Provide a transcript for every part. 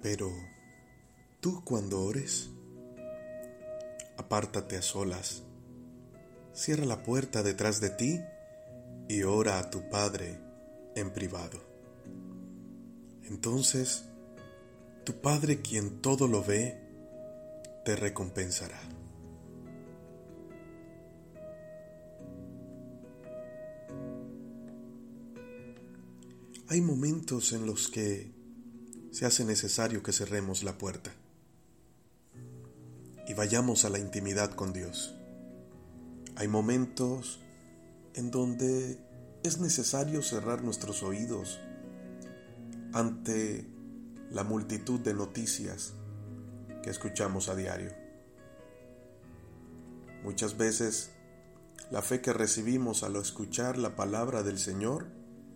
Pero tú cuando ores, apártate a solas, cierra la puerta detrás de ti y ora a tu Padre en privado. Entonces, tu Padre, quien todo lo ve, te recompensará. Hay momentos en los que se hace necesario que cerremos la puerta y vayamos a la intimidad con Dios. Hay momentos en donde es necesario cerrar nuestros oídos ante la multitud de noticias que escuchamos a diario. Muchas veces la fe que recibimos al escuchar la palabra del Señor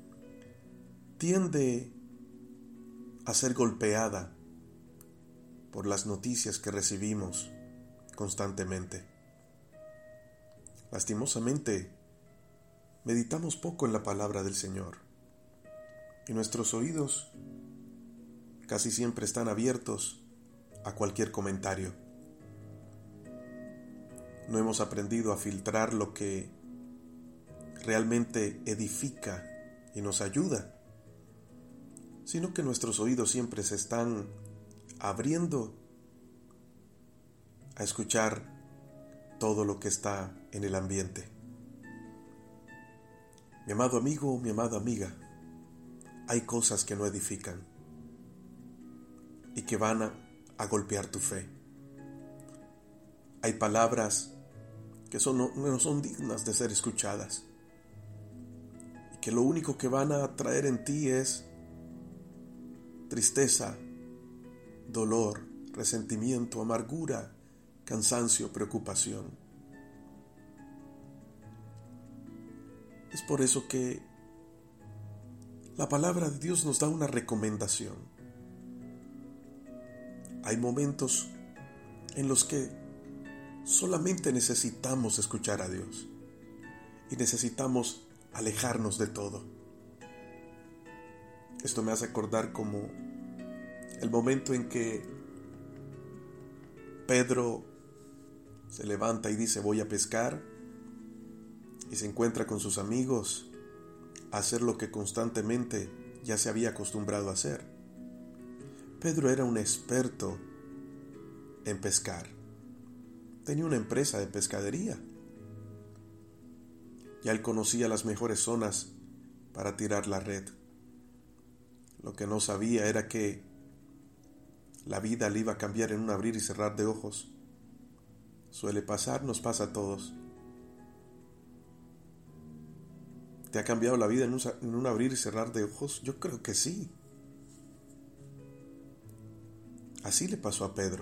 tiende a ser golpeada por las noticias que recibimos constantemente. Lastimosamente, meditamos poco en la palabra del Señor y nuestros oídos casi siempre están abiertos a cualquier comentario. No hemos aprendido a filtrar lo que realmente edifica y nos ayuda, sino que nuestros oídos siempre se están abriendo a escuchar todo lo que está en el ambiente. Mi amado amigo, mi amada amiga, hay cosas que no edifican y que van a golpear tu fe. Hay palabras que no son dignas de ser escuchadas y que lo único que van a traer en ti es tristeza, dolor, resentimiento, amargura, cansancio, preocupación. Es por eso que la palabra de Dios nos da una recomendación. Hay momentos en los que solamente necesitamos escuchar a Dios y necesitamos alejarnos de todo. Esto me hace acordar como el momento en que Pedro se levanta y dice: voy a pescar, y se encuentra con sus amigos a hacer lo que constantemente ya se había acostumbrado a hacer. Pedro era un experto en pescar. Tenía una empresa de pescadería. Ya él conocía las mejores zonas para tirar la red. Lo que no sabía era que la vida le iba a cambiar en un abrir y cerrar de ojos. Suele pasar, nos pasa a todos. ¿Te ha cambiado la vida en un abrir y cerrar de ojos? Yo creo que sí. Así le pasó a Pedro.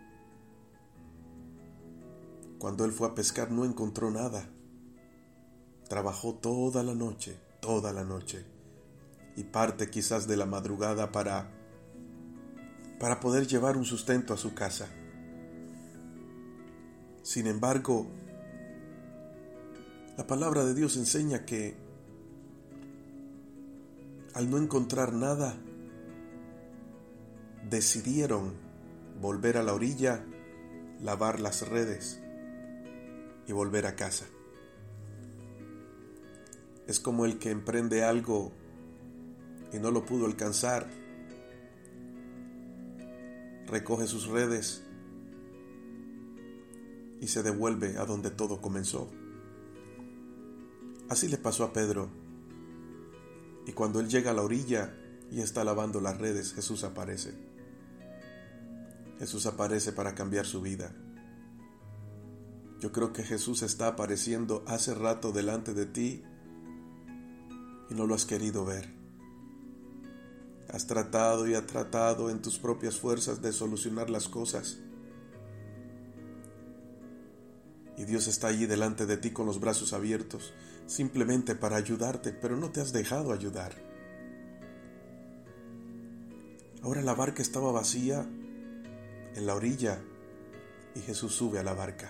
Cuando él fue a pescar no encontró nada. Trabajó toda la noche, y parte quizás de la madrugada para poder llevar un sustento a su casa. Sin embargo, la palabra de Dios enseña que al no encontrar nada, decidieron volver a la orilla, lavar las redes y volver a casa. Es como el que emprende algo y no lo pudo alcanzar, recoge sus redes y se devuelve a donde todo comenzó. Así le pasó a Pedro. Y cuando él llega a la orilla y está lavando las redes, Jesús aparece. Jesús aparece para cambiar su vida. Yo creo que Jesús está apareciendo hace rato delante de ti y no lo has querido ver. Has tratado y has tratado en tus propias fuerzas de solucionar las cosas. Y Dios está allí delante de ti con los brazos abiertos, simplemente para ayudarte, pero no te has dejado ayudar. Ahora la barca estaba vacía en la orilla y Jesús sube a la barca.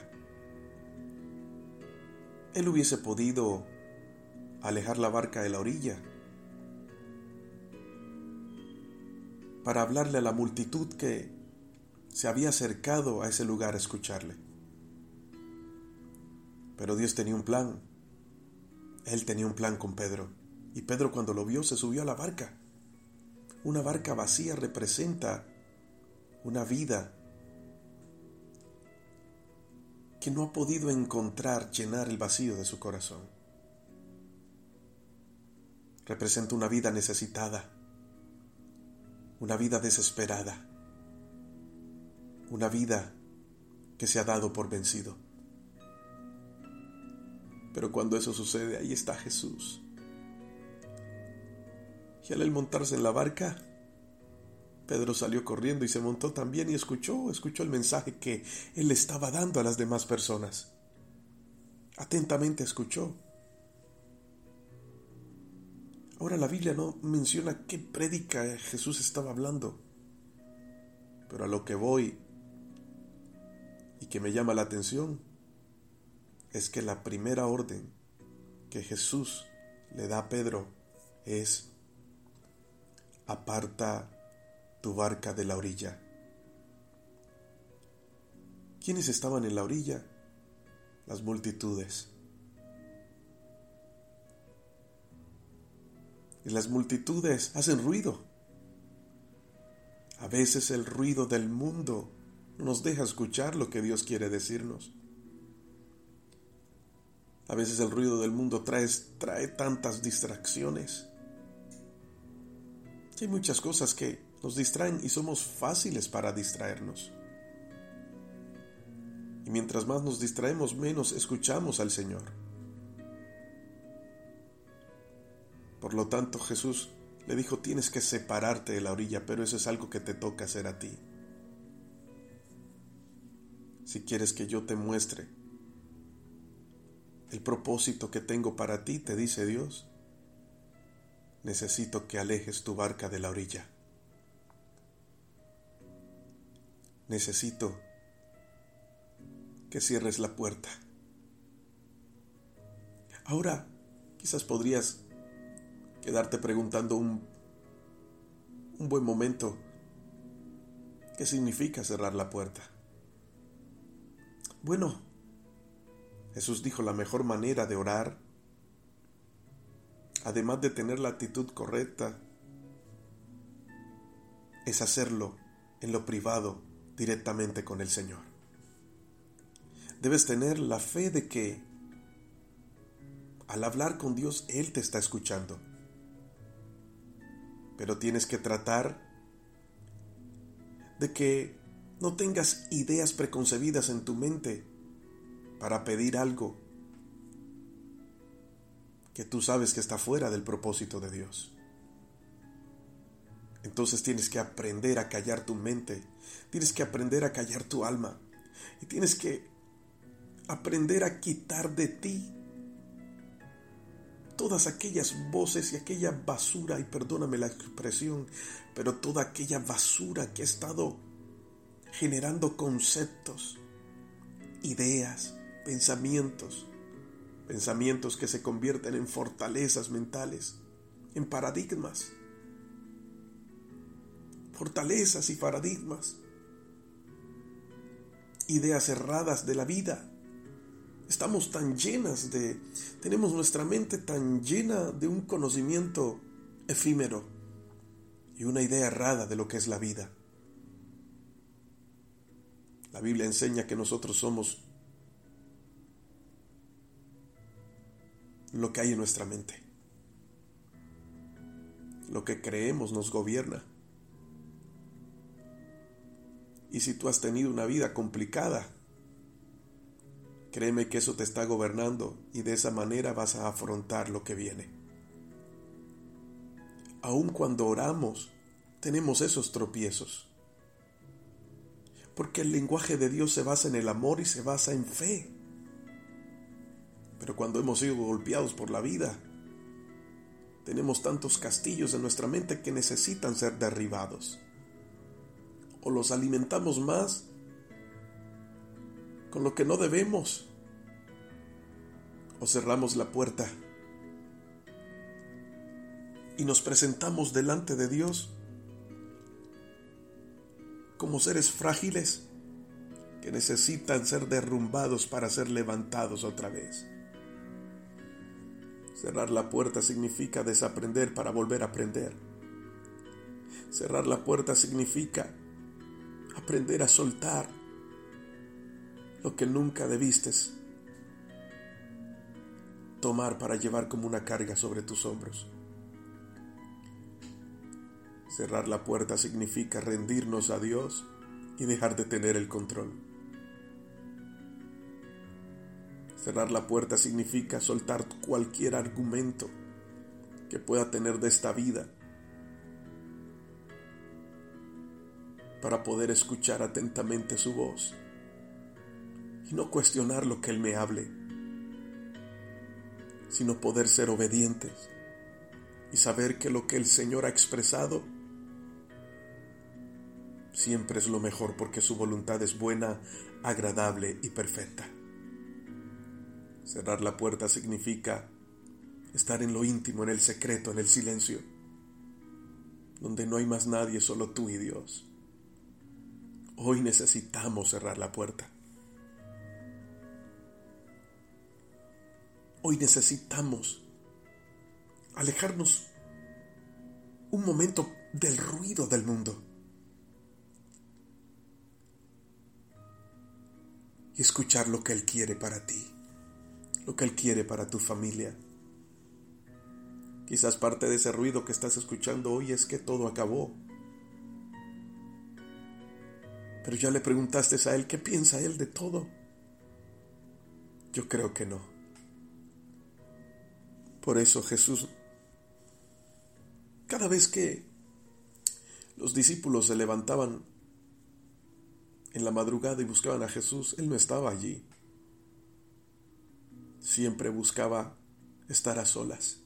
Él hubiese podido alejar la barca de la orilla, para hablarle a la multitud que se había acercado a ese lugar a escucharle. Pero Dios tenía un plan. Él tenía un plan con Pedro. Y Pedro, cuando lo vio, se subió a la barca. Una barca vacía representa una vida que no ha podido encontrar llenar el vacío de su corazón. Representa una vida necesitada, una vida desesperada, una vida que se ha dado por vencido. Pero cuando eso sucede, ahí está Jesús. Y al él montarse en la barca, Pedro salió corriendo y se montó también y escuchó el mensaje que él le estaba dando a las demás personas. Atentamente escuchó. Ahora la Biblia no menciona qué prédica Jesús estaba hablando, pero a lo que voy y que me llama la atención es que la primera orden que Jesús le da a Pedro es: aparta tu barca de la orilla. ¿Quiénes estaban en la orilla? Las multitudes. Y las multitudes hacen ruido. A veces el ruido del mundo no nos deja escuchar lo que Dios quiere decirnos. A veces el ruido del mundo trae tantas distracciones. Hay muchas cosas que nos distraen y somos fáciles para distraernos. Y mientras más nos distraemos, menos escuchamos al Señor. Por lo tanto, Jesús le dijo: tienes que separarte de la orilla, pero eso es algo que te toca hacer a ti. Si quieres que yo te muestre el propósito que tengo para ti, te dice Dios, necesito que alejes tu barca de la orilla. Necesito que cierres la puerta. Ahora, quizás podrías quedarte preguntando un buen momento, ¿qué significa cerrar la puerta? Bueno, Jesús dijo: la mejor manera de orar, además de tener la actitud correcta, es hacerlo en lo privado directamente con el Señor. Debes tener la fe de que al hablar con Dios, Él te está escuchando. Pero tienes que tratar de que no tengas ideas preconcebidas en tu mente para pedir algo que tú sabes que está fuera del propósito de Dios. Entonces tienes que aprender a callar tu mente, tienes que aprender a callar tu alma y tienes que aprender a quitar de ti todas aquellas voces y aquella basura, y perdóname la expresión, pero toda aquella basura que ha estado generando conceptos, ideas, pensamientos que se convierten en fortalezas mentales, en paradigmas, fortalezas y paradigmas, ideas erradas de la vida. Estamos tenemos nuestra mente tan llena de un conocimiento efímero y una idea errada de lo que es la vida. La Biblia enseña que nosotros somos lo que hay en nuestra mente. Lo que creemos nos gobierna. Y si tú has tenido una vida complicada, créeme que eso te está gobernando y de esa manera vas a afrontar lo que viene. Aun cuando oramos, tenemos esos tropiezos. Porque el lenguaje de Dios se basa en el amor y se basa en fe. Pero cuando hemos sido golpeados por la vida, tenemos tantos castillos en nuestra mente que necesitan ser derribados. O los alimentamos más con lo que no debemos, o cerramos la puerta y nos presentamos delante de Dios como seres frágiles que necesitan ser derrumbados para ser levantados otra vez. Cerrar la puerta significa desaprender para volver a aprender. Cerrar la puerta significa aprender a soltar lo que nunca debiste tomar para llevar como una carga sobre tus hombros. Cerrar la puerta significa rendirnos a Dios y dejar de tener el control. Cerrar la puerta significa soltar cualquier argumento que pueda tener de esta vida para poder escuchar atentamente su voz y no cuestionar lo que Él me hable, sino poder ser obedientes y saber que lo que el Señor ha expresado siempre es lo mejor, porque su voluntad es buena, agradable y perfecta. Cerrar la puerta significa estar en lo íntimo, en el secreto, en el silencio, donde no hay más nadie, solo tú y Dios. Hoy necesitamos cerrar la puerta. Hoy necesitamos alejarnos un momento del ruido del mundo y escuchar lo que Él quiere para ti, lo que Él quiere para tu familia. Quizás parte de ese ruido que estás escuchando hoy es que todo acabó. Pero ya le preguntaste a Él qué piensa Él de todo. Yo creo que no. Por eso Jesús, cada vez que los discípulos se levantaban en la madrugada y buscaban a Jesús, Él no estaba allí. Siempre buscaba estar a solas.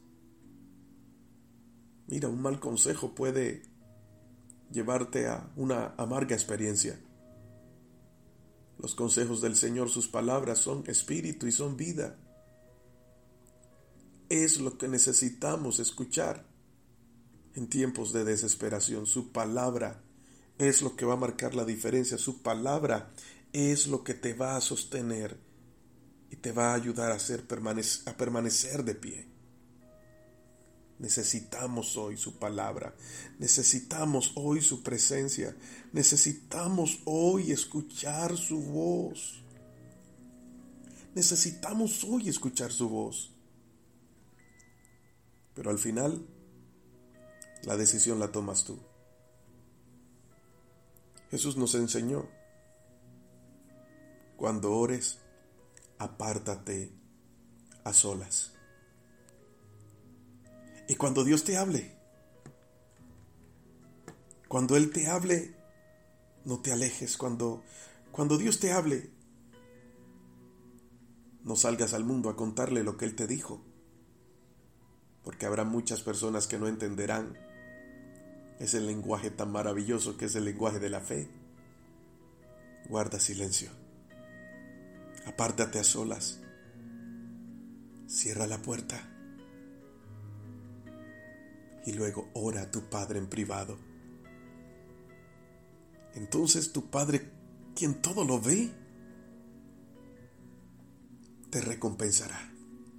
Mira, un mal consejo puede llevarte a una amarga experiencia. Los consejos del Señor, sus palabras son espíritu y son vida. Es lo que necesitamos escuchar en tiempos de desesperación. Su palabra es lo que va a marcar la diferencia. Su palabra es lo que te va a sostener y te va a ayudar a permanecer de pie. Necesitamos hoy su palabra, necesitamos hoy su presencia, necesitamos hoy escuchar su voz. Necesitamos hoy escuchar su voz. Pero al final, la decisión la tomas tú. Jesús nos enseñó: cuando ores, apártate a solas. Y cuando Dios te hable, cuando Él te hable, no te alejes. Cuando Dios te hable, no salgas al mundo a contarle lo que Él te dijo, porque habrá muchas personas que no entenderán ese lenguaje tan maravilloso que es el lenguaje de la fe. Guarda silencio, apártate a solas, cierra la puerta y luego ora a tu Padre en privado. Entonces tu Padre, quien todo lo ve, te recompensará.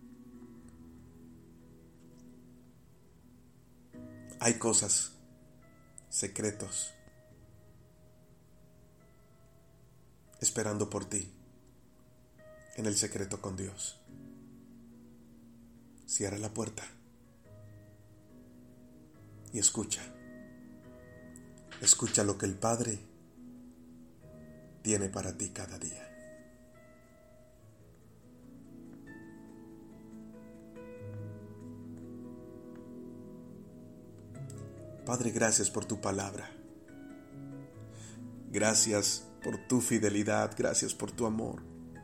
Hay cosas, secretos, esperando por ti en el secreto con Dios. Cierra la puerta y escucha lo que el Padre tiene para ti cada día. Padre, gracias por tu palabra. Gracias por tu fidelidad, gracias por tu amor.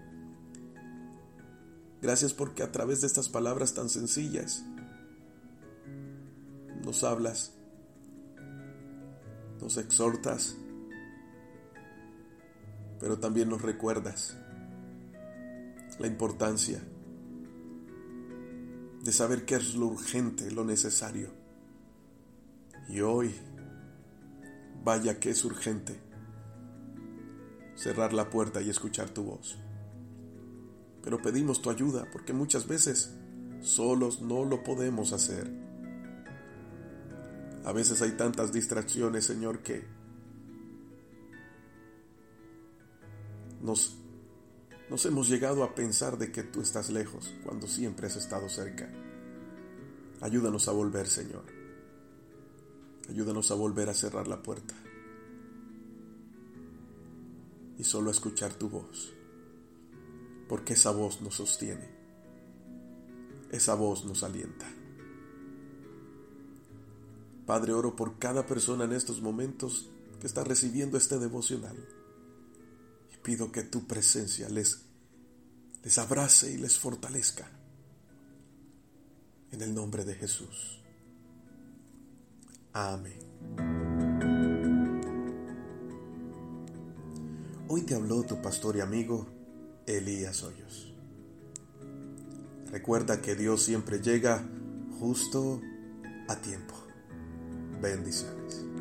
Gracias porque a través de estas palabras tan sencillas nos hablas, nos exhortas, pero también nos recuerdas la importancia de saber qué es lo urgente, lo necesario. Y hoy, vaya que es urgente cerrar la puerta y escuchar tu voz. Pero pedimos tu ayuda porque muchas veces solos no lo podemos hacer. A veces hay tantas distracciones, Señor, que nos hemos llegado a pensar de que tú estás lejos cuando siempre has estado cerca. Ayúdanos a volver, Señor. Ayúdanos a volver a cerrar la puerta y solo a escuchar tu voz, porque esa voz nos sostiene, esa voz nos alienta. Padre, oro por cada persona en estos momentos que está recibiendo este devocional y pido que tu presencia les abrace y les fortalezca. En el nombre de Jesús. Amén. Hoy te habló tu pastor y amigo Elías Hoyos. Recuerda que Dios siempre llega justo a tiempo. Bendiciones.